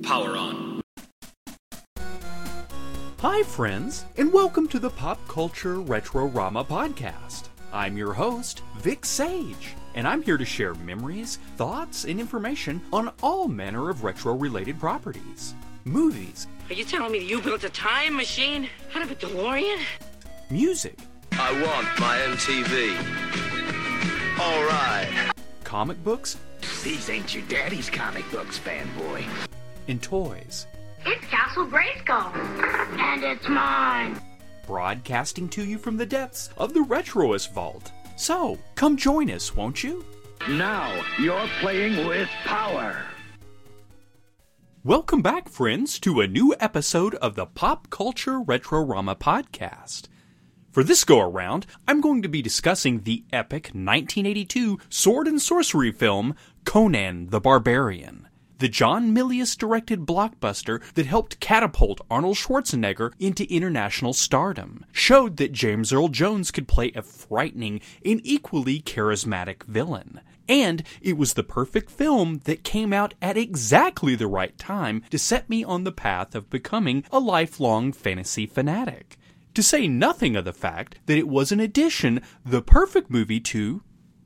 Power on. Hi friends, and welcome to the Pop Culture Retro-Rama podcast. I'm your host, Vic Sage, and I'm here to share memories, thoughts, and information on all manner of retro-related properties. Movies. Are you telling me you built a time machine out of a DeLorean? Music. I want my MTV. All right. Comic books. These ain't your daddy's comic books, fanboy. And toys. It's Castle Grayskull. And it's mine. Broadcasting to you from the depths of the Retroist Vault. So, come join us, won't you? Now you're playing with power. Welcome back, friends, to a new episode of the Pop Culture Retro-Rama podcast. For this go-around, I'm going to be discussing the epic 1982 sword and sorcery film, Conan the Barbarian. The John Milius-directed blockbuster that helped catapult Arnold Schwarzenegger into international stardom, showed that James Earl Jones could play a frightening and equally charismatic villain. And it was the perfect film that came out at exactly the right time to set me on the path of becoming a lifelong fantasy fanatic. To say nothing of the fact that it was, in addition, the perfect movie to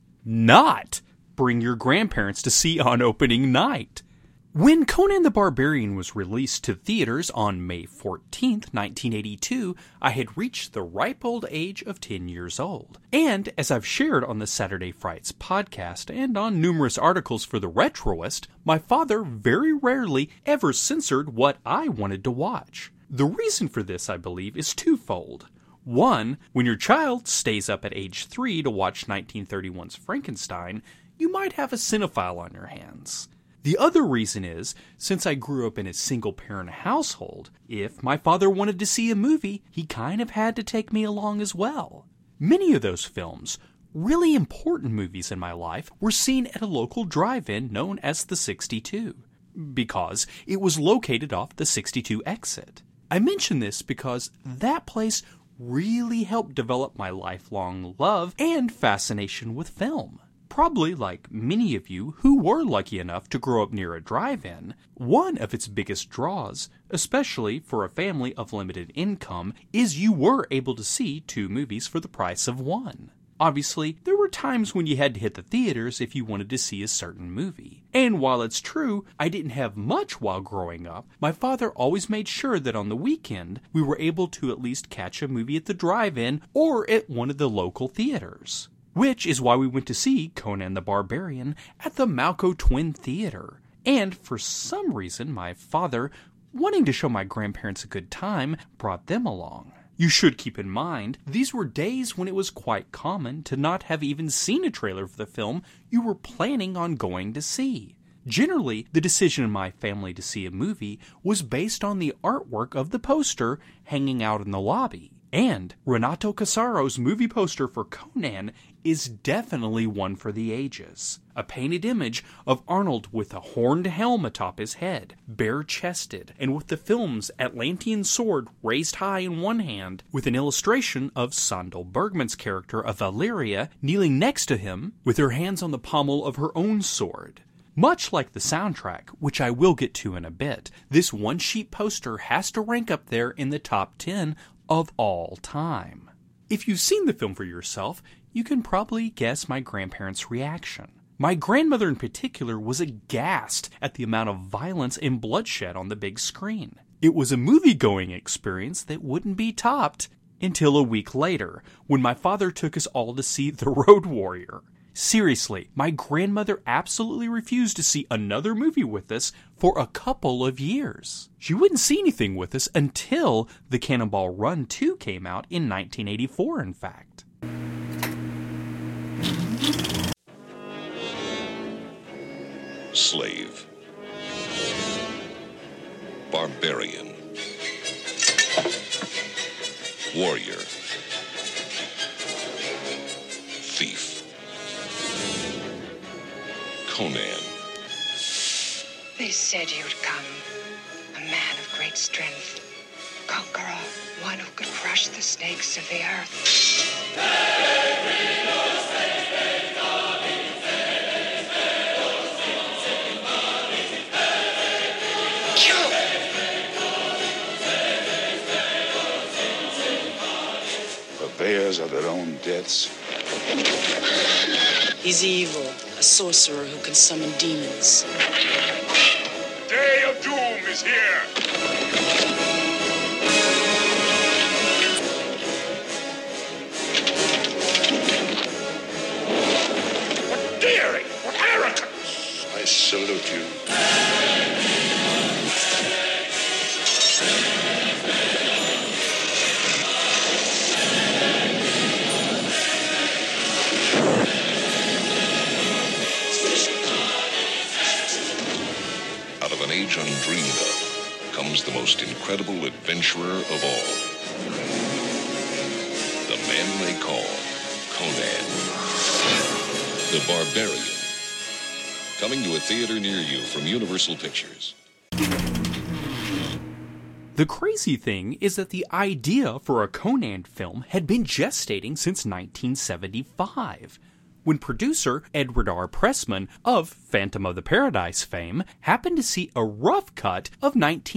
not bring your grandparents to see on opening night. When Conan the Barbarian was released to theaters on May 14th, 1982, I had reached the ripe old age of 10 years old. And, as I've shared on the Saturday Frights podcast and on numerous articles for The Retroist, my father very rarely ever censored what I wanted to watch. The reason for this, I believe, is twofold. One, when your child stays up at age 3 to watch 1931's Frankenstein, you might have a cinephile on your hands. The other reason is, since I grew up in a single-parent household, if my father wanted to see a movie, he kind of had to take me along as well. Many of those films, really important movies in my life, were seen at a local drive-in known as the 62, because it was located off the 62 exit. I mention this because that place really helped develop my lifelong love and fascination with film. Probably like many of you who were lucky enough to grow up near a drive-in, one of its biggest draws, especially for a family of limited income, is you were able to see 2 movies for the price of one. Obviously, there were times when you had to hit the theaters if you wanted to see a certain movie. And while it's true, I didn't have much while growing up, my father always made sure that on the weekend, we were able to at least catch a movie at the drive-in or at one of the local theaters. Which is why we went to see Conan the Barbarian at the Malco Twin Theater. And for some reason, my father, wanting to show my grandparents a good time, brought them along. You should keep in mind, these were days when it was quite common to not have even seen a trailer for the film you were planning on going to see. Generally, the decision in my family to see a movie was based on the artwork of the poster hanging out in the lobby. And Renato Casaro's movie poster for Conan is definitely one for the ages. A painted image of Arnold with a horned helm atop his head, bare-chested, and with the film's Atlantean sword raised high in one hand, with an illustration of Sandal Bergman's character of Valeria kneeling next to him with her hands on the pommel of her own sword. Much like the soundtrack, which I will get to in a bit, this one-sheet poster has to rank up there in the top 10 of all time. If you've seen the film for yourself, you can probably guess my grandparents' reaction. My grandmother in particular was aghast at the amount of violence and bloodshed on the big screen. It was a movie-going experience that wouldn't be topped until a week later, when my father took us all to see The Road Warrior. Seriously, my grandmother absolutely refused to see another movie with us for a couple of years. She wouldn't see anything with us until The Cannonball Run 2 came out in 1984, in fact. Slave. Barbarian. Warrior. Thief. Conan. They said you'd come, a man of great strength, conqueror, one who could crush the snakes of the earth. Purveyors of their own deaths. He's evil, a sorcerer who can summon demons. Day of Doom is here! What daring! What arrogance! I salute you. Out of an age undreamed of comes the most incredible adventurer of all. The man they call Conan. The Barbarian. Coming to a theater near you from Universal Pictures. The crazy thing is that the idea for a Conan film had been gestating since 1975. When producer Edward R. Pressman of Phantom of the Paradise fame happened to see a rough cut of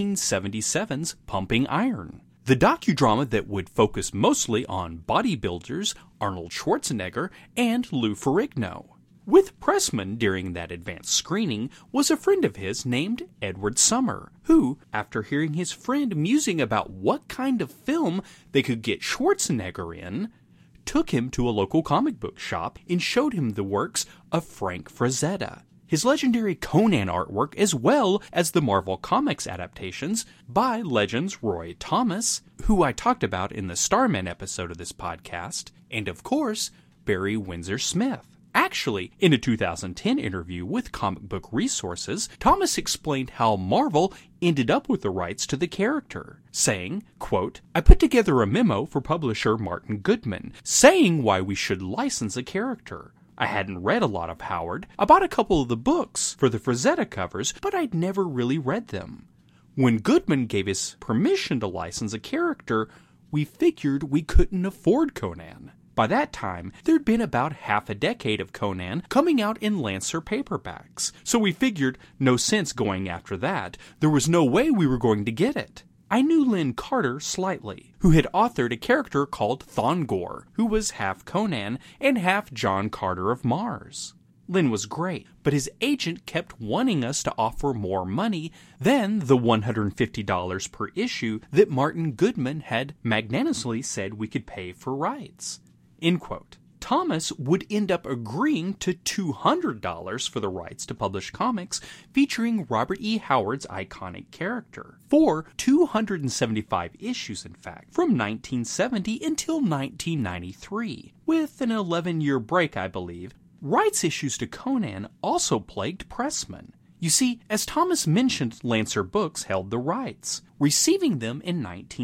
1977's Pumping Iron, the docudrama that would focus mostly on bodybuilders Arnold Schwarzenegger and Lou Ferrigno. With Pressman during that advanced screening was a friend of his named Edward Summer, who, after hearing his friend musing about what kind of film they could get Schwarzenegger in, took him to a local comic book shop and showed him the works of Frank Frazetta, his legendary Conan artwork, as well as the Marvel Comics adaptations by Legends Roy Thomas, who I talked about in the Starman episode of this podcast, and of course, Barry Windsor Smith. Actually, in a 2010 interview with Comic Book Resources, Thomas explained how Marvel ended up with the rights to the character, saying, quote, "I put together a memo for publisher Martin Goodman, saying why we should license a character. I hadn't read a lot of Howard. I bought a couple of the books for the Frazetta covers, but I'd never really read them. When Goodman gave us permission to license a character, we figured we couldn't afford Conan. By that time, there'd been about half a decade of Conan coming out in Lancer paperbacks, so we figured no sense going after that. There was no way we were going to get it. I knew Lynn Carter slightly, who had authored a character called Thongor, who was half Conan and half John Carter of Mars. Lynn was great, but his agent kept wanting us to offer more money than the $150 per issue that Martin Goodman had magnanimously said we could pay for rights." End quote. Thomas would end up agreeing to $200 for the rights to publish comics featuring Robert E. Howard's iconic character, for 275 issues in fact, from 1970 until 1993, with an 11-year break, I believe. Rights issues to Conan also plagued Pressman. You see, as Thomas mentioned, Lancer Books held the rights, receiving them in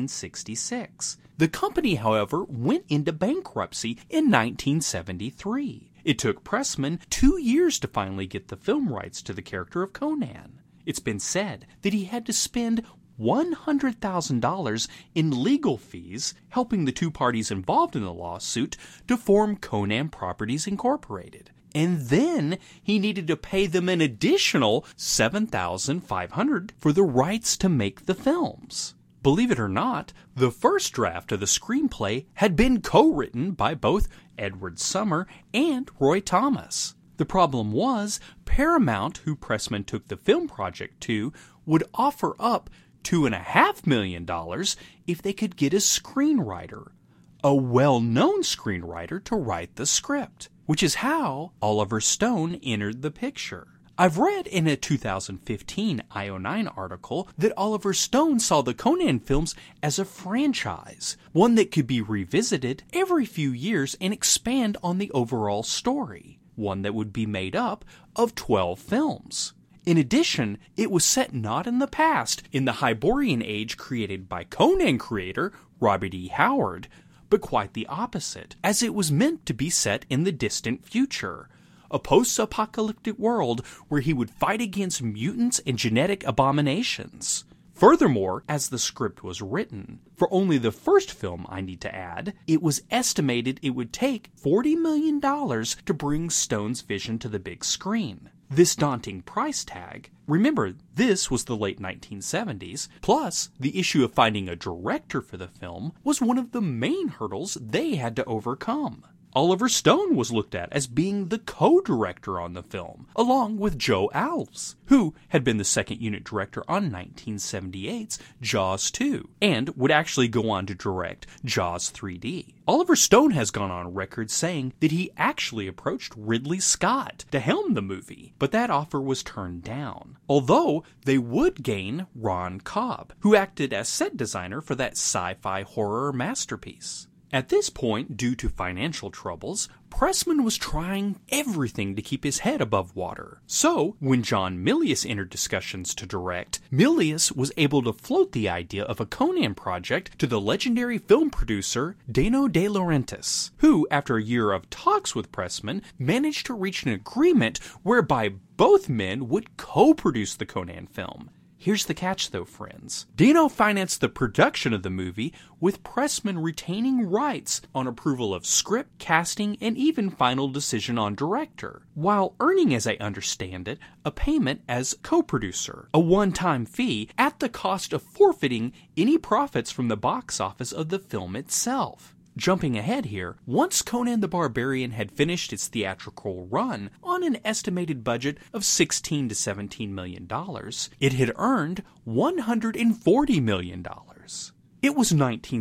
1966. The company, however, went into bankruptcy in 1973. It took Pressman 2 years to finally get the film rights to the character of Conan. It's been said that he had to spend $100,000 in legal fees helping the two parties involved in the lawsuit to form Conan Properties Incorporated. And then he needed to pay them an additional $7,500 for the rights to make the films. Believe it or not, the first draft of the screenplay had been co-written by both Edward Summer and Roy Thomas. The problem was, Paramount, who Pressman took the film project to, would offer up $2.5 million if they could get a screenwriter, a well-known screenwriter, to write the script, which is how Oliver Stone entered the picture. I've read in a 2015 IO9 article that Oliver Stone saw the Conan films as a franchise, one that could be revisited every few years and expand on the overall story, one that would be made up of 12 films. In addition, it was set not in the past, in the Hyborian age created by Conan creator Robert E. Howard, but quite the opposite, as it was meant to be set in the distant future, a post-apocalyptic world where he would fight against mutants and genetic abominations. Furthermore, as the script was written, for only the first film, I need to add, it was estimated it would take $40 million to bring Stone's vision to the big screen. This daunting price tag, remember this was the late 1970s, plus the issue of finding a director for the film was one of the main hurdles they had to overcome. Oliver Stone was looked at as being the co-director on the film, along with Joe Alves, who had been the second unit director on 1978's Jaws 2, and would actually go on to direct Jaws 3D. Oliver Stone has gone on record saying that he actually approached Ridley Scott to helm the movie, but that offer was turned down. Although they would gain Ron Cobb, who acted as set designer for that sci-fi horror masterpiece. At this point, due to financial troubles, Pressman was trying everything to keep his head above water. So, when John Milius entered discussions to direct, Milius was able to float the idea of a Conan project to the legendary film producer Dino De Laurentiis, who, after a year of talks with Pressman, managed to reach an agreement whereby both men would co-produce the Conan film. Here's the catch though, friends. Dino financed the production of the movie, with Pressman retaining rights on approval of script, casting, and even final decision on director, while earning, as I understand it, a payment as co-producer, a one-time fee at the cost of forfeiting any profits from the box office of the film itself. Jumping ahead here, once Conan the Barbarian had finished its theatrical run on an estimated budget of $16 to $17 million, it had earned $140 million. It was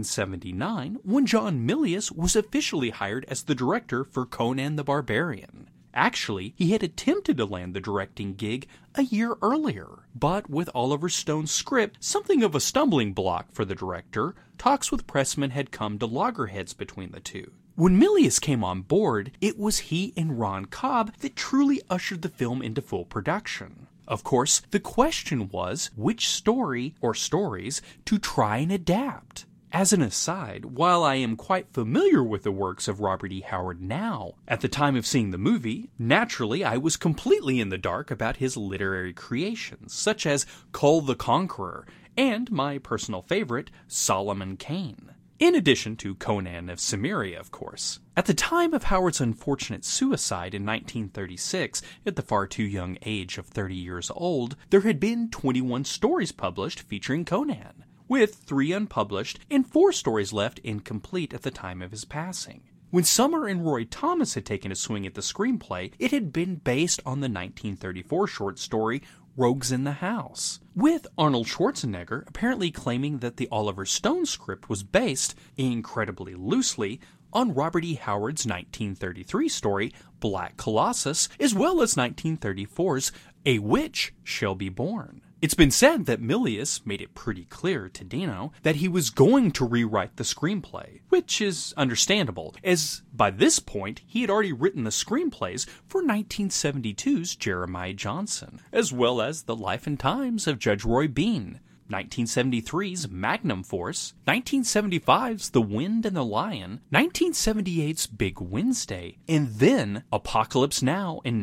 1979 when John Milius was officially hired as the director for Conan the Barbarian. Actually, he had attempted to land the directing gig a year earlier, but with Oliver Stone's script something of a stumbling block for the director, talks with Pressman had come to loggerheads between the two. When Milius came on board, it was he and Ron Cobb that truly ushered the film into full production. Of course, the question was which story or stories to try and adapt. As an aside, while I am quite familiar with the works of Robert E. Howard now, at the time of seeing the movie, naturally I was completely in the dark about his literary creations, such as Kull the Conqueror, and my personal favorite, Solomon Kane. In addition to Conan of Cimmeria, of course. At the time of Howard's unfortunate suicide in 1936, at the far too young age of 30 years old, there had been 21 stories published featuring Conan, with 3 unpublished and 4 stories left incomplete at the time of his passing. When Summer and Roy Thomas had taken a swing at the screenplay, it had been based on the 1934 short story Rogues in the House, with Arnold Schwarzenegger apparently claiming that the Oliver Stone script was based, incredibly loosely, on Robert E. Howard's 1933 story Black Colossus, as well as 1934's A Witch Shall Be Born. It's been said that Milius made it pretty clear to Dino that he was going to rewrite the screenplay, which is understandable, as by this point he had already written the screenplays for 1972's Jeremiah Johnson, as well as The Life and Times of Judge Roy Bean, 1973's Magnum Force, 1975's The Wind and the Lion, 1978's Big Wednesday, and then Apocalypse Now in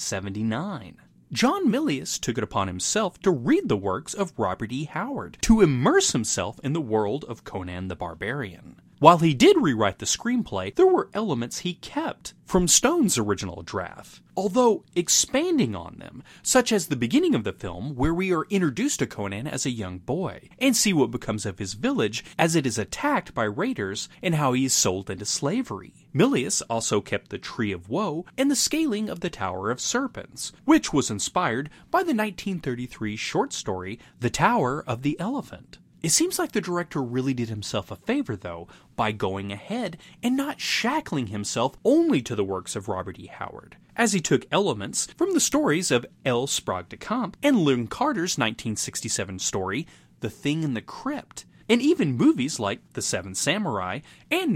1979. John Milius took it upon himself to read the works of Robert E. Howard, to immerse himself in the world of Conan the Barbarian. While he did rewrite the screenplay, there were elements he kept from Stone's original draft, although expanding on them, such as the beginning of the film where we are introduced to Conan as a young boy, and see what becomes of his village as it is attacked by raiders and how he is sold into slavery. Milius also kept the Tree of Woe and the scaling of the Tower of Serpents, which was inspired by the 1933 short story The Tower of the Elephant. It seems like the director really did himself a favor, though, by going ahead and not shackling himself only to the works of Robert E. Howard, as he took elements from the stories of L. Sprague de Camp and Lynn Carter's 1967 story, The Thing in the Crypt, and even movies like The Seven Samurai and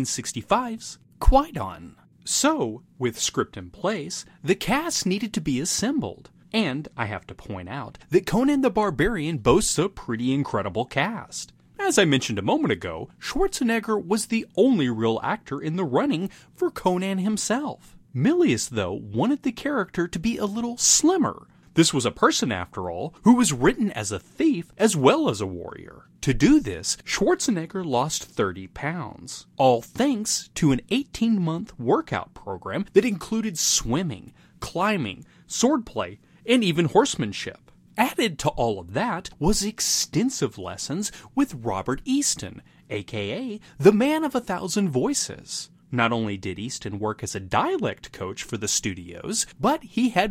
1965's Qui-Gon. So, with script in place, the cast needed to be assembled. And I have to point out that Conan the Barbarian boasts a pretty incredible cast. As I mentioned a moment ago, Schwarzenegger was the only real actor in the running for Conan himself. Milius, though, wanted the character to be a little slimmer. This was a person, after all, who was written as a thief as well as a warrior. To do this, Schwarzenegger lost 30 pounds, all thanks to an 18-month workout program that included swimming, climbing, swordplay, and even horsemanship. Added to all of that was extensive lessons with Robert Easton, aka the Man of 1,000 Voices. Not only did Easton work as a dialect coach for the studios, but he had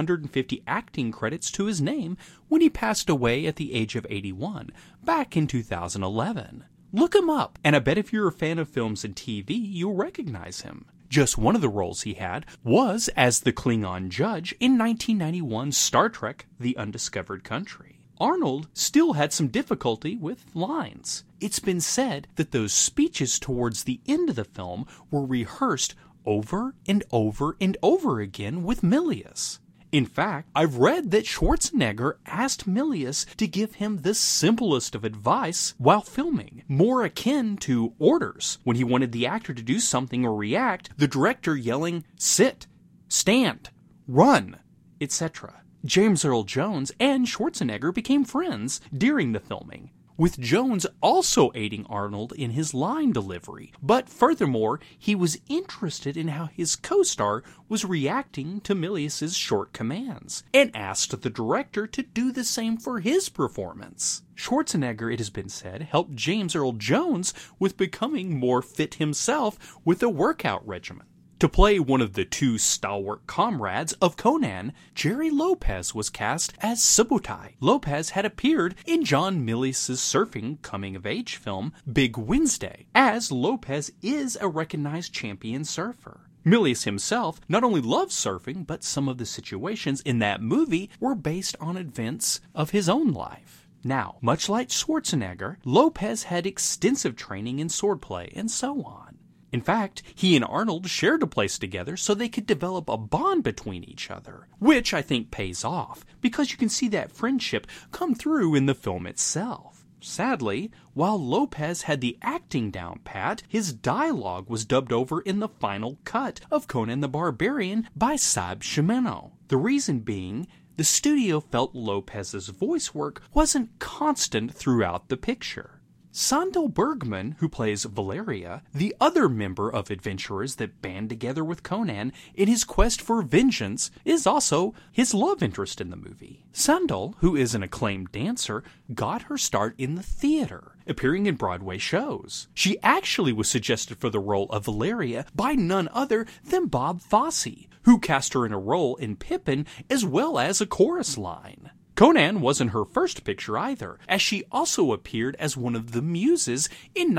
150 acting credits to his name when he passed away at the age of 81, back in 2011. Look him up, and I bet if you're a fan of films and TV, you'll recognize him. Just one of the roles he had was as the Klingon judge in 1991's Star Trek: The Undiscovered Country. Arnold still had some difficulty with lines. It's been said that those speeches towards the end of the film were rehearsed over and over and over again with Milius. In fact, I've read that Schwarzenegger asked Milius to give him the simplest of advice while filming, more akin to orders, when he wanted the actor to do something or react, the director yelling, "Sit, stand, run," etc. James Earl Jones and Schwarzenegger became friends during the filming, with Jones also aiding Arnold in his line delivery. But furthermore, he was interested in how his co-star was reacting to Milius's short commands, and asked the director to do the same for his performance. Schwarzenegger, it has been said, helped James Earl Jones with becoming more fit himself with a workout regimen. To play one of the two stalwart comrades of Conan, Jerry Lopez was cast as Subotai. Lopez had appeared in John Milius's surfing coming-of-age film Big Wednesday, as Lopez is a recognized champion surfer. Milius himself not only loved surfing, but some of the situations in that movie were based on events of his own life. Now, much like Schwarzenegger, Lopez had extensive training in swordplay and so on. In fact, he and Arnold shared a place together so they could develop a bond between each other, which I think pays off, because you can see that friendship come through in the film itself. Sadly, while Lopez had the acting down pat, his dialogue was dubbed over in the final cut of Conan the Barbarian by Sab Shimeno. The reason being, the studio felt Lopez's voice work wasn't constant throughout the picture. Sandal Bergman, who plays Valeria, the other member of adventurers that band together with Conan in his quest for vengeance, is also his love interest in the movie. Sandal, who is an acclaimed dancer, got her start in the theater, appearing in Broadway shows. She actually was suggested for the role of Valeria by none other than Bob Fosse, who cast her in a role in Pippin as well as a chorus line. Conan wasn't her first picture either, as she also appeared as one of the muses in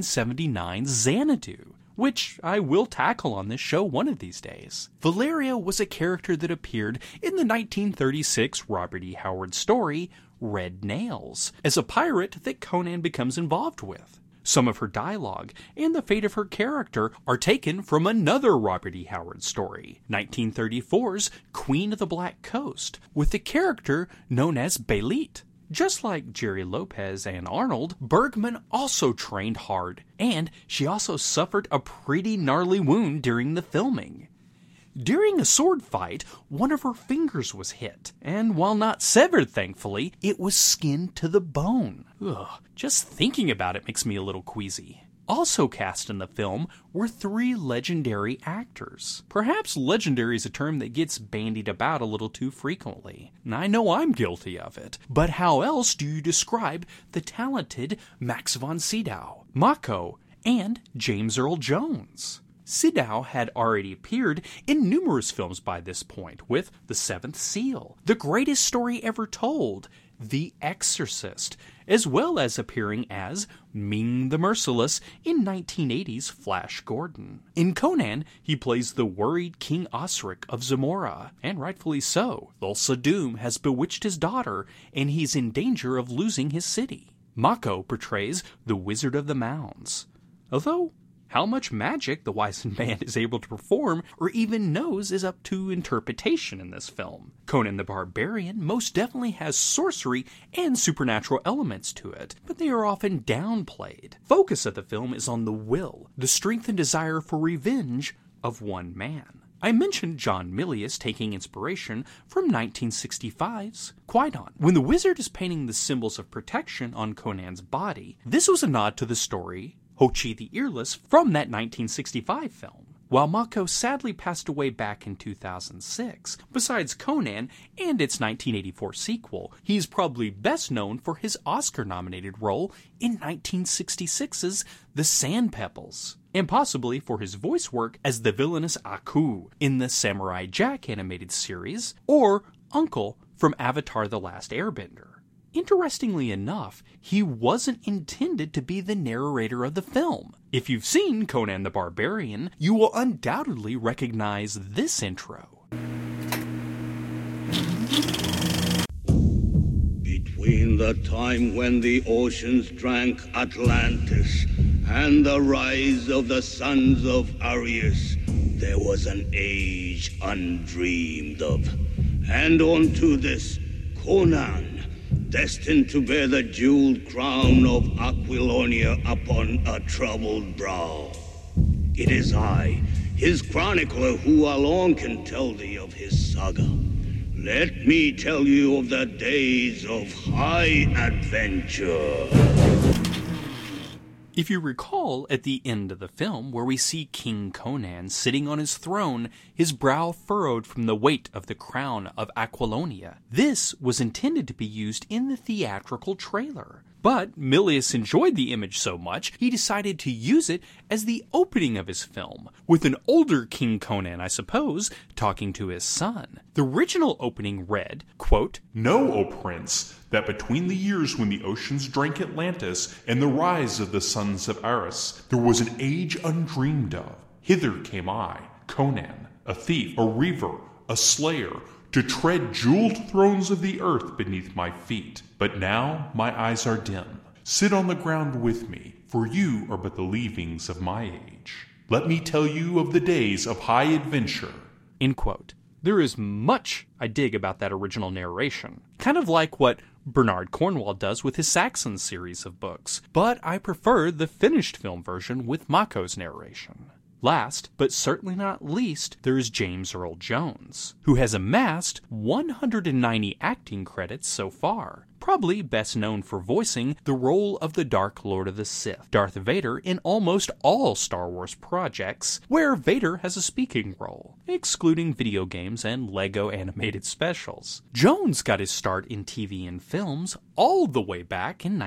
1979's Xanadu, which I will tackle on this show one of these days. Valeria was a character that appeared in the 1936 Robert E. Howard story, Red Nails, as a pirate that Conan becomes involved with. Some of her dialogue and the fate of her character are taken from another Robert E. Howard story, 1934's Queen of the Black Coast, with the character known as Belit. Just like Jerry Lopez and Arnold, Bergman also trained hard, and she also suffered a pretty gnarly wound during the filming. During a sword fight, one of her fingers was hit, and while not severed, thankfully, it was skinned to the bone. Ugh, just thinking about it makes me a little queasy. Also cast in the film were 3 legendary actors. Perhaps legendary is a term that gets bandied about a little too frequently. I know I'm guilty of it, but how else do you describe the talented Max von Sydow, Mako, and James Earl Jones? Sydow had already appeared in numerous films by this point, with The Seventh Seal, The Greatest Story Ever Told, The Exorcist, as well as appearing as Ming the Merciless in 1980's Flash Gordon. In Conan, he plays the worried King Osric of Zamora, and rightfully so. Thulsa Doom has bewitched his daughter, and he's in danger of losing his city. Mako portrays the Wizard of the Mounds. Although, how much magic the wizened man is able to perform or even knows is up to interpretation in this film. Conan the Barbarian most definitely has sorcery and supernatural elements to it, but they are often downplayed. Focus of the film is on the will, the strength and desire for revenge of one man. I mentioned John Milius taking inspiration from 1965's Qui-Gon. When the wizard is painting the symbols of protection on Conan's body, this was a nod to the story Ho-Chi the Earless from that 1965 film. While Mako sadly passed away back in 2006, besides Conan and its 1984 sequel, he's probably best known for his Oscar-nominated role in 1966's The Sand Pebbles, and possibly for his voice work as the villainous Aku in the Samurai Jack animated series, or Uncle from Avatar: The Last Airbender. Interestingly enough, he wasn't intended to be the narrator of the film. If you've seen Conan the Barbarian, you will undoubtedly recognize this intro. Between the time when the oceans drank Atlantis and the rise of the sons of Arius, there was an age undreamed of. And unto this, Conan, destined to bear the jeweled crown of Aquilonia upon a troubled brow. It is I, his chronicler, who alone can tell thee of his saga. Let me tell you of the days of high adventure. If you recall at the end of the film where we see King Conan sitting on his throne, his brow furrowed from the weight of the crown of Aquilonia, this was intended to be used in the theatrical trailer. But Milius enjoyed the image so much, he decided to use it as the opening of his film, with an older King Conan, I suppose, talking to his son. The original opening read, quote, "Know, O Prince, that between the years when the oceans drank Atlantis and the rise of the sons of Aris, there was an age undreamed of. Hither came I, Conan, a thief, a reaver, a slayer, to tread jeweled thrones of the earth beneath my feet. But now my eyes are dim. Sit on the ground with me, for you are but the leavings of my age. Let me tell you of the days of high adventure." End quote. There is much I dig about that original narration, kind of like what Bernard Cornwell does with his Saxon series of books, but I prefer the finished film version with Mako's narration. Last, but certainly not least, there is James Earl Jones, who has amassed 190 acting credits so far, probably best known for voicing the role of the Dark Lord of the Sith, Darth Vader, in almost all Star Wars projects, where Vader has a speaking role, excluding video games and LEGO animated specials. Jones got his start in TV and films all the way back in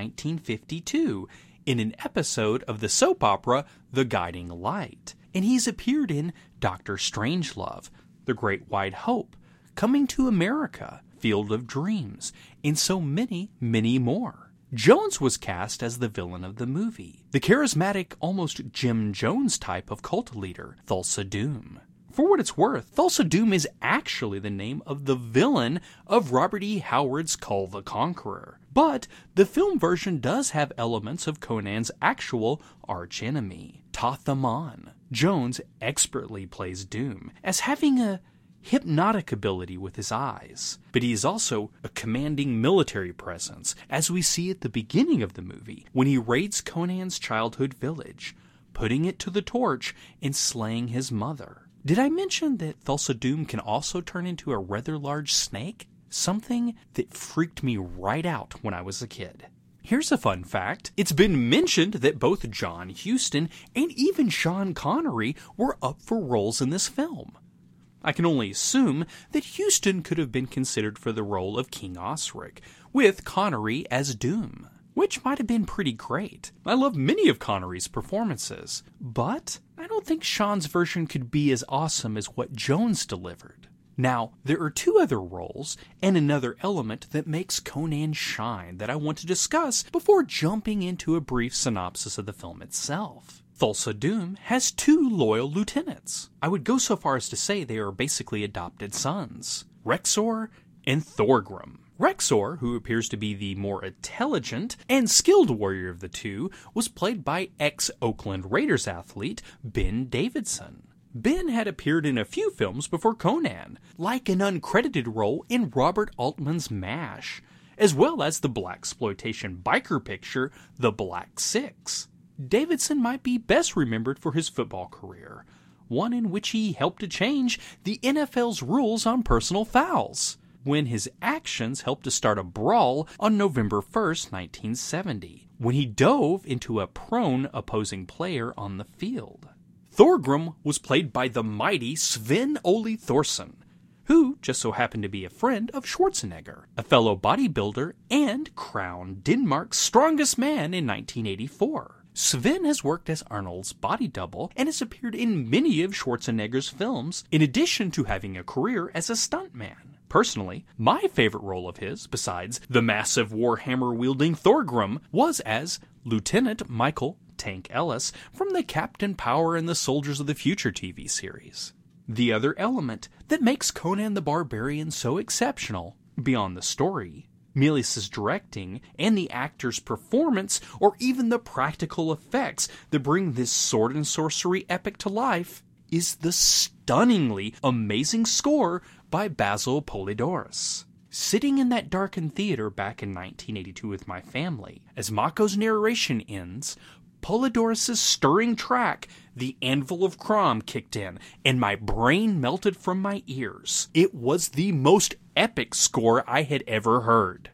1952, in an episode of the soap opera The Guiding Light, and he's appeared in Dr. Strangelove, The Great Wide Hope, Coming to America, Field of Dreams, and so many, many more. Jones was cast as the villain of the movie, the charismatic, almost Jim Jones type of cult leader, Thulsa Doom. For what it's worth, Thulsa Doom is actually the name of the villain of Robert E. Howard's Kull the Conqueror. But the film version does have elements of Conan's actual archenemy, Thoth-Amon. Jones expertly plays Doom as having a hypnotic ability with his eyes, but he is also a commanding military presence, as we see at the beginning of the movie when he raids Conan's childhood village, putting it to the torch and slaying his mother. Did I mention that Thulsa Doom can also turn into a rather large snake? Something that freaked me right out when I was a kid. Here's a fun fact. It's been mentioned that both John Huston and even Sean Connery were up for roles in this film. I can only assume that Huston could have been considered for the role of King Osric, with Connery as Doom, which might have been pretty great. I love many of Connery's performances, but I don't think Sean's version could be as awesome as what Jones delivered. Now, there are two other roles and another element that makes Conan shine that I want to discuss before jumping into a brief synopsis of the film itself. Thulsa Doom has two loyal lieutenants. I would go so far as to say they are basically adopted sons, Rexor and Thorgrim. Rexor, who appears to be the more intelligent and skilled warrior of the two, was played by ex-Oakland Raiders athlete Ben Davidson. Ben had appeared in a few films before Conan, like an uncredited role in Robert Altman's MASH, as well as the blaxploitation biker picture The Black Six. Davidson might be best remembered for his football career, one in which he helped to change the NFL's rules on personal fouls, when his actions helped to start a brawl on November 1st, 1970, when he dove into a prone opposing player on the field. Thorgrim was played by the mighty Sven-Ole Thorsen, who just so happened to be a friend of Schwarzenegger, a fellow bodybuilder and crowned Denmark's strongest man in 1984. Sven has worked as Arnold's body double and has appeared in many of Schwarzenegger's films, in addition to having a career as a stuntman. Personally, my favorite role of his, besides the massive warhammer-wielding Thorgrim, was as Lieutenant Michael Tank Ellis from the Captain Power and the Soldiers of the Future TV series. The other element that makes Conan the Barbarian so exceptional, beyond the story, Milius's directing, and the actor's performance, or even the practical effects that bring this sword and sorcery epic to life, is the stunningly amazing score by Basil Poledouris. Sitting in that darkened theater back in 1982 with my family, as Mako's narration ends, Polydorus' stirring track, The Anvil of Crom, kicked in, and my brain melted from my ears. It was the most epic score I had ever heard.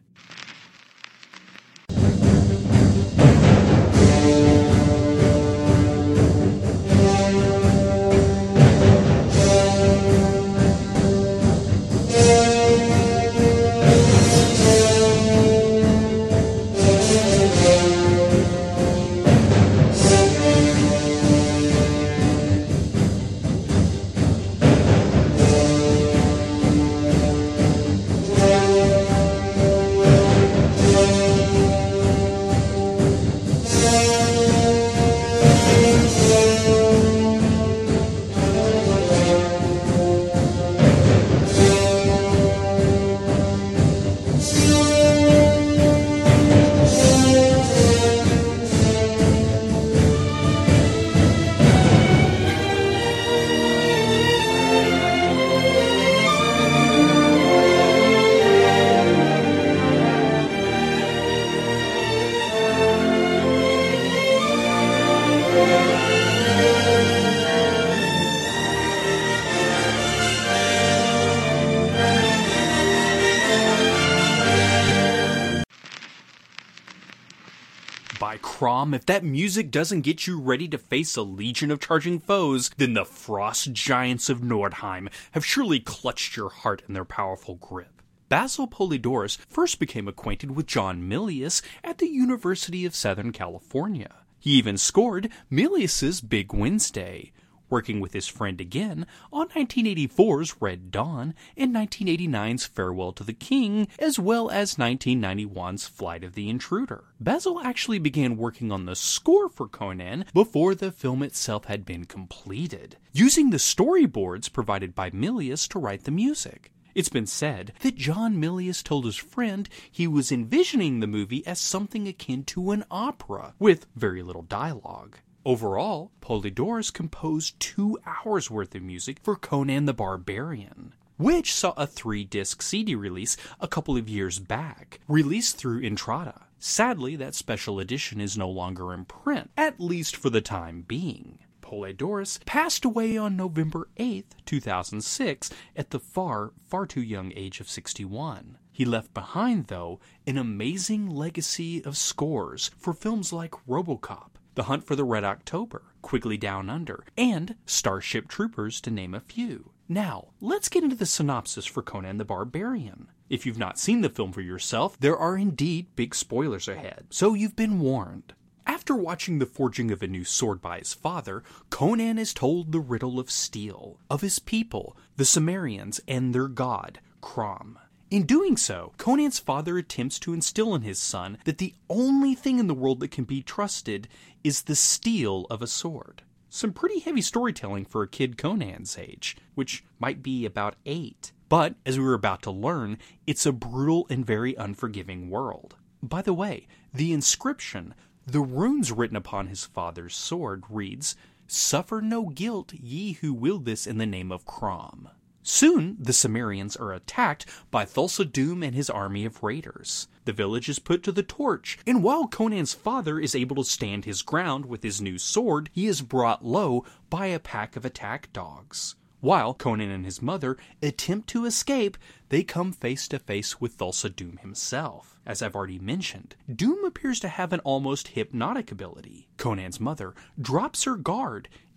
By Crom, if that music doesn't get you ready to face a legion of charging foes, then the frost giants of Nordheim have surely clutched your heart in their powerful grip. Basil Poledouris first became acquainted with John Milius at the University of Southern California. He even scored Milius's Big Wednesday, working with his friend again on 1984's Red Dawn and 1989's Farewell to the King, as well as 1991's Flight of the Intruder. Basil actually began working on the score for Conan before the film itself had been completed, using the storyboards provided by Milius to write the music. It's been said that John Milius told his friend he was envisioning the movie as something akin to an opera, with very little dialogue. Overall, Poledouris composed 2 hours worth of music for Conan the Barbarian, which saw a 3-disc CD release a couple of years back, released through Intrada. Sadly, that special edition is no longer in print, at least for the time being. Poledouris passed away on November 8th, 2006, at the far too young age of 61. He left behind, though, an amazing legacy of scores for films like RoboCop, The Hunt for the Red October, Quigley Down Under, and Starship Troopers, to name a few. Now, let's get into the synopsis for Conan the Barbarian. If you've not seen the film for yourself, there are indeed big spoilers ahead, so you've been warned. After watching the forging of a new sword by his father, Conan is told the riddle of steel, of his people, the Cimmerians, and their god, Crom. In doing so, Conan's father attempts to instill in his son that the only thing in the world that can be trusted is the steel of a sword. Some pretty heavy storytelling for a kid Conan's age, which might be about 8. But, as we were about to learn, it's a brutal and very unforgiving world. By the way, the inscription, the runes written upon his father's sword, reads, "Suffer no guilt, ye who wield this in the name of Crom." Soon, the Cimmerians are attacked by Thulsa Doom and his army of raiders. The village is put to the torch, and while Conan's father is able to stand his ground with his new sword, he is brought low by a pack of attack dogs. While Conan and his mother attempt to escape, they come face to face with Thulsa Doom himself. As I've already mentioned, Doom appears to have an almost hypnotic ability. Conan's mother drops her guard,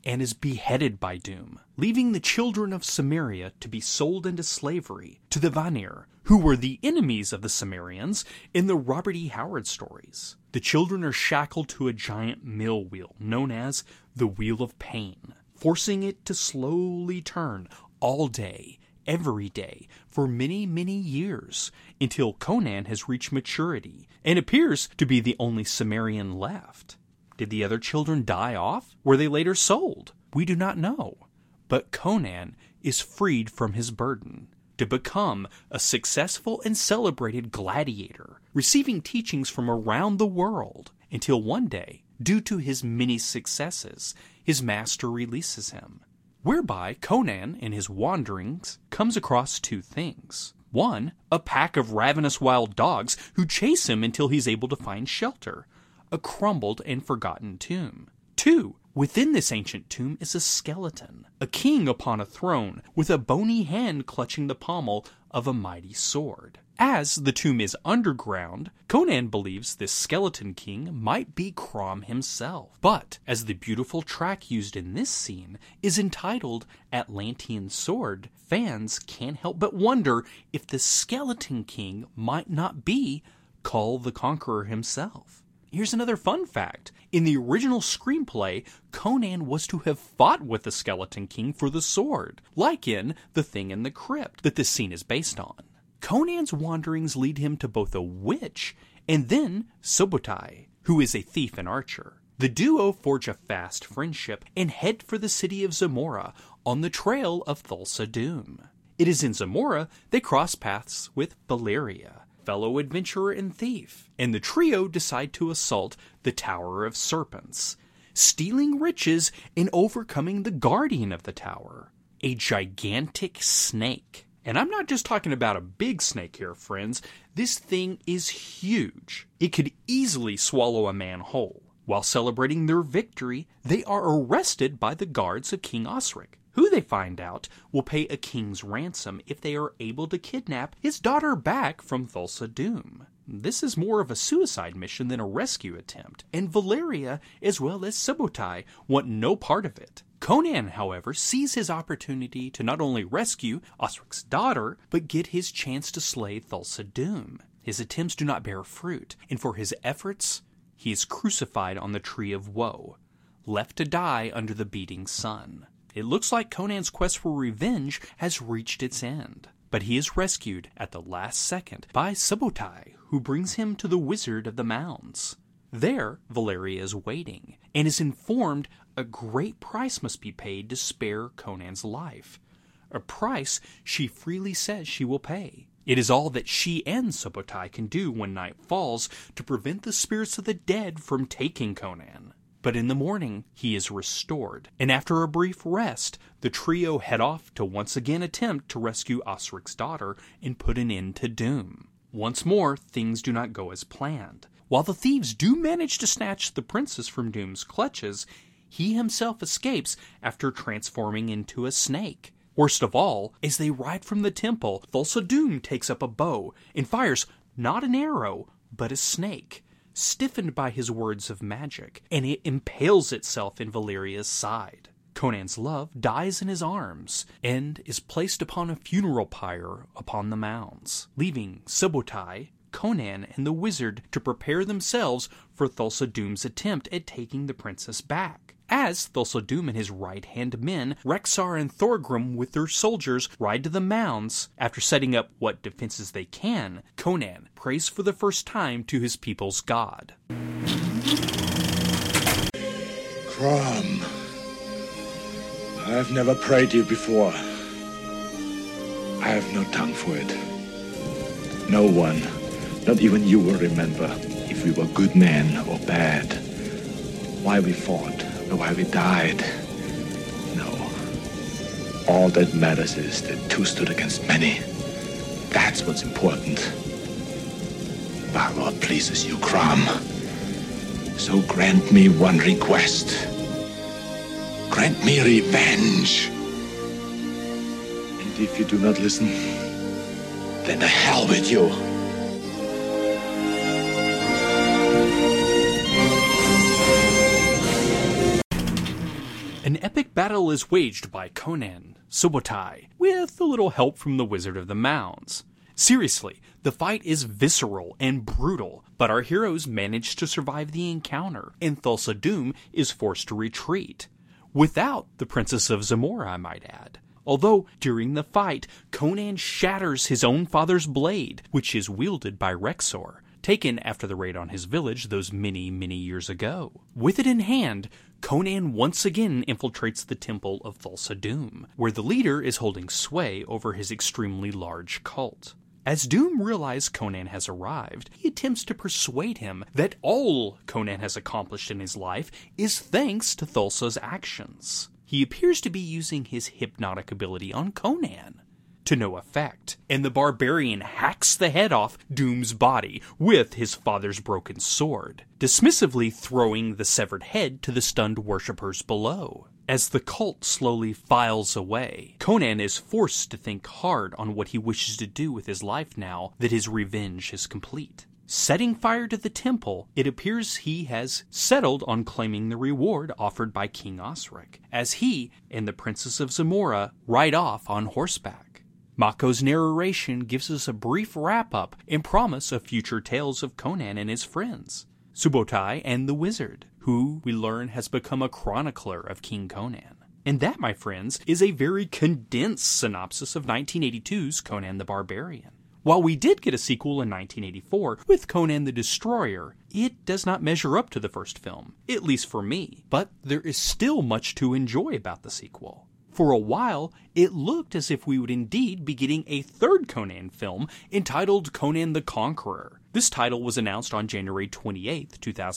and is beheaded by Doom, leaving the children of Samaria to be sold into slavery to the Vanir, who were the enemies of the Sumerians in the Robert E. Howard stories. The children are shackled to a giant mill wheel known as the Wheel of Pain, forcing it to slowly turn all day, every day, for many, many years, until Conan has reached maturity and appears to be the only Sumerian left. Did the other children die off? Were they later sold? We do not know. But Conan is freed from his burden to become a successful and celebrated gladiator, receiving teachings from around the world, until one day, due to his many successes, his master releases him. Whereby Conan, in his wanderings, comes across two things. One, a pack of ravenous wild dogs who chase him until he's able to find shelter, a crumbled and forgotten tomb. Two, within this ancient tomb is a skeleton, a king upon a throne, with a bony hand clutching the pommel of a mighty sword. As the tomb is underground, Conan believes this skeleton king might be Crom himself. But, as the beautiful track used in this scene is entitled Atlantean Sword, fans can't help but wonder if the skeleton king might not be Kull the Conqueror himself. Here's another fun fact. In the original screenplay, Conan was to have fought with the Skeleton King for the sword, like in The Thing in the Crypt that this scene is based on. Conan's wanderings lead him to both a witch and then Subotai, who is a thief and archer. The duo forge a fast friendship and head for the city of Zamora on the trail of Thulsa Doom. It is in Zamora they cross paths with Valeria, fellow adventurer and thief, and the trio decide to assault the Tower of Serpents, stealing riches and overcoming the guardian of the tower, a gigantic snake. And I'm not just talking about a big snake here, friends. This thing is huge. It could easily swallow a man whole. While celebrating their victory, they are arrested by the guards of King Osric, who they find out will pay a king's ransom if they are able to kidnap his daughter back from Thulsa Doom. This is more of a suicide mission than a rescue attempt, and Valeria as well as Subotai want no part of it. Conan, however, sees his opportunity to not only rescue Osric's daughter, but get his chance to slay Thulsa Doom. His attempts do not bear fruit, and for his efforts, he is crucified on the Tree of Woe, left to die under the beating sun. It looks like Conan's quest for revenge has reached its end, but he is rescued at the last second by Subotai, who brings him to the Wizard of the Mounds. There, Valeria is waiting, and is informed a great price must be paid to spare Conan's life, a price she freely says she will pay. It is all that she and Subotai can do when night falls to prevent the spirits of the dead from taking Conan. But in the morning, he is restored, and after a brief rest, the trio head off to once again attempt to rescue Osric's daughter and put an end to Doom. Once more, things do not go as planned. While the thieves do manage to snatch the princess from Doom's clutches, he himself escapes after transforming into a snake. Worst of all, as they ride from the temple, Thulsa Doom takes up a bow and fires not an arrow, but a snake, stiffened by his words of magic, and it impales itself in Valeria's side. Conan's love dies in his arms, and is placed upon a funeral pyre upon the mounds, leaving Subotai, Conan, and the wizard to prepare themselves for Thulsa Doom's attempt at taking the princess back. As Thulsa Doom and his right-hand men, Rexar and Thorgrim with their soldiers, ride to the mounds, after setting up what defenses they can, Conan prays for the first time to his people's god. Crom, I've never prayed to you before. I have no tongue for it. No one, not even you, will remember if we were good men or bad, why we fought, or why we died. No. All that matters is that two stood against many. That's what's important. If our Lord pleases you, Crom, so grant me one request. Grant me revenge. And if you do not listen, then to hell with you. An epic battle is waged by Conan, Subotai, with a little help from the Wizard of the Mounds. Seriously, the fight is visceral and brutal, but our heroes manage to survive the encounter, and Thulsa Doom is forced to retreat. Without the Princess of Zamora, I might add. Although, during the fight, Conan shatters his own father's blade, which is wielded by Rexor, taken after the raid on his village those many, many years ago. With it in hand, Conan once again infiltrates the temple of Thulsa Doom, where the leader is holding sway over his extremely large cult. As Doom realizes Conan has arrived, he attempts to persuade him that all Conan has accomplished in his life is thanks to Thulsa's actions. He appears to be using his hypnotic ability on Conan, to no effect, and the barbarian hacks the head off Doom's body with his father's broken sword, dismissively throwing the severed head to the stunned worshippers below. As the cult slowly files away, Conan is forced to think hard on what he wishes to do with his life now that his revenge is complete. Setting fire to the temple, it appears he has settled on claiming the reward offered by King Osric, as he and the Princess of Zamora ride off on horseback. Mako's narration gives us a brief wrap-up and promise of future tales of Conan and his friends, Subotai and the Wizard, who we learn has become a chronicler of King Conan. And that, my friends, is a very condensed synopsis of 1982's Conan the Barbarian. While we did get a sequel in 1984 with Conan the Destroyer, it does not measure up to the first film, at least for me, but there is still much to enjoy about the sequel. For a while, it looked as if we would indeed be getting a third Conan film entitled Conan the Conqueror. This title was announced on January 28,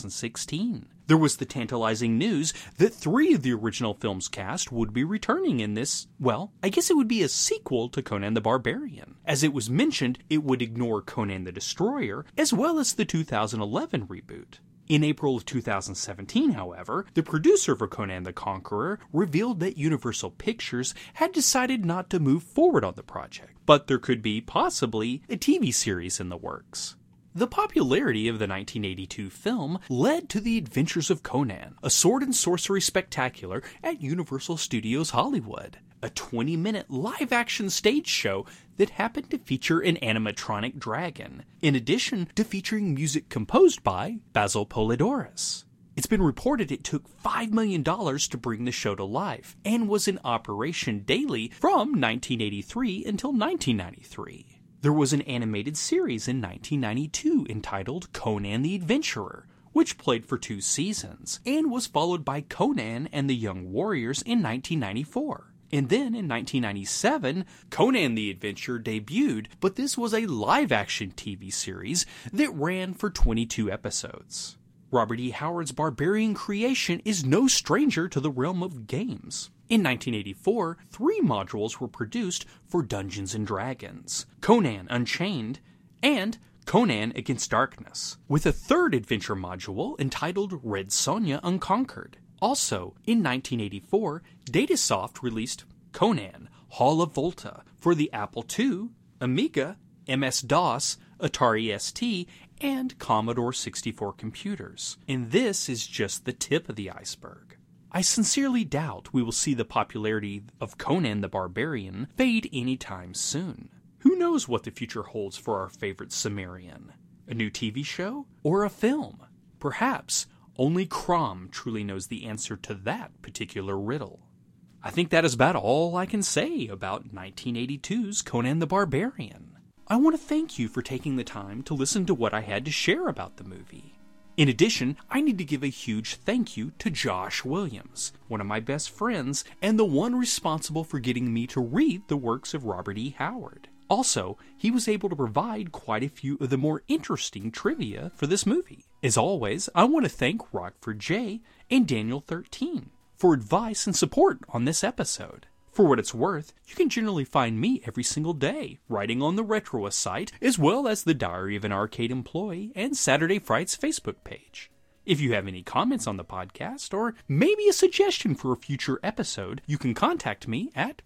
2016. There was the tantalizing news that 3 of the original film's cast would be returning in this, well, I guess it would be a sequel to Conan the Barbarian. As it was mentioned, it would ignore Conan the Destroyer, as well as the 2011 reboot. In April of 2017, however, the producer for Conan the Conqueror revealed that Universal Pictures had decided not to move forward on the project, but there could be, possibly, a TV series in the works. The popularity of the 1982 film led to The Adventures of Conan, a sword and sorcery spectacular at Universal Studios Hollywood, a 20-minute live-action stage show that happened to feature an animatronic dragon, in addition to featuring music composed by Basil Polidorus. It's been reported it took $5 million to bring the show to life, and was in operation daily from 1983 until 1993. There was an animated series in 1992 entitled Conan the Adventurer, which played for 2 seasons, and was followed by Conan and the Young Warriors in 1994. And then in 1997, Conan the Adventurer debuted, but this was a live-action TV series that ran for 22 episodes. Robert E. Howard's barbarian creation is no stranger to the realm of games. In 1984, 3 modules were produced for Dungeons & Dragons, Conan Unchained, and Conan Against Darkness, with a 3rd adventure module entitled Red Sonja Unconquered. Also, in 1984, Datasoft released Conan Hall of Volta for the Apple II, Amiga, MS-DOS, Atari ST, and Commodore 64 computers. And this is just the tip of the iceberg. I sincerely doubt we will see the popularity of Conan the Barbarian fade anytime soon. Who knows what the future holds for our favorite Cimmerian? A new TV show? Or a film? Perhaps only Crom truly knows the answer to that particular riddle. I think that is about all I can say about 1982's Conan the Barbarian. I want to thank you for taking the time to listen to what I had to share about the movie. In addition, I need to give a huge thank you to Josh Williams, one of my best friends, and the one responsible for getting me to read the works of Robert E. Howard. Also, he was able to provide quite a few of the more interesting trivia for this movie. As always, I want to thank Rockford J. and Daniel13 for advice and support on this episode. For what it's worth, you can generally find me every single day, writing on the Retroist site, as well as the Diary of an Arcade Employee and Saturday Fright's Facebook page. If you have any comments on the podcast, or maybe a suggestion for a future episode, you can contact me at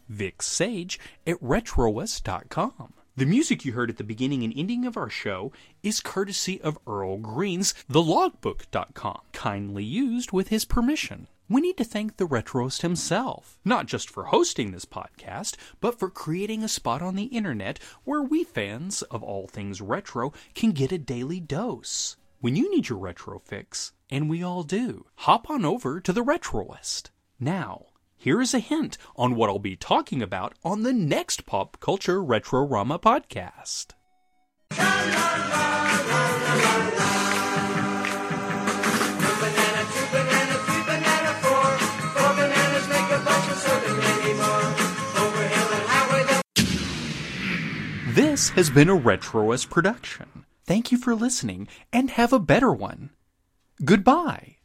vicsage@retroist.com. The music you heard at the beginning and ending of our show is courtesy of Earl Green's TheLogbook.com, kindly used with his permission. we need to thank the Retroist himself, not just for hosting this podcast, but for creating a spot on the internet where we fans of all things retro can get a daily dose. When you need your retro fix, and we all do, hop on over to the Retroist. Now, here is a hint on what I'll be talking about on the next Pop Culture Retro-Rama podcast. This has been a Retroist production. Thank you for listening, and have a better one. Goodbye.